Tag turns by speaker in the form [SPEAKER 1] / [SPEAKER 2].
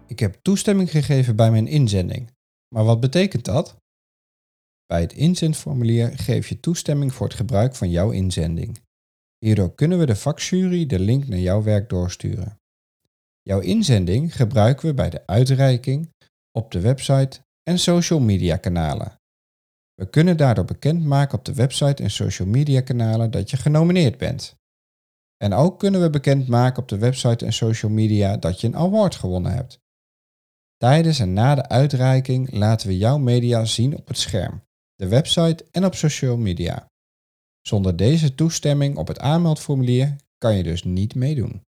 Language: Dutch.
[SPEAKER 1] Ik heb toestemming gegeven bij mijn inzending. Maar wat betekent dat? Bij het inzendformulier geef je toestemming voor het gebruik van jouw inzending. Hierdoor kunnen we de vakjury de link naar jouw werk doorsturen. Jouw inzending gebruiken we bij de uitreiking, op de website en social media kanalen. We kunnen daardoor bekendmaken op de website en social media kanalen dat je genomineerd bent. En ook kunnen we bekendmaken op de website en social media dat je een award gewonnen hebt. Tijdens en na de uitreiking laten we jouw media zien op het scherm, de website en op social media. Zonder deze toestemming op het aanmeldformulier kan je dus niet meedoen.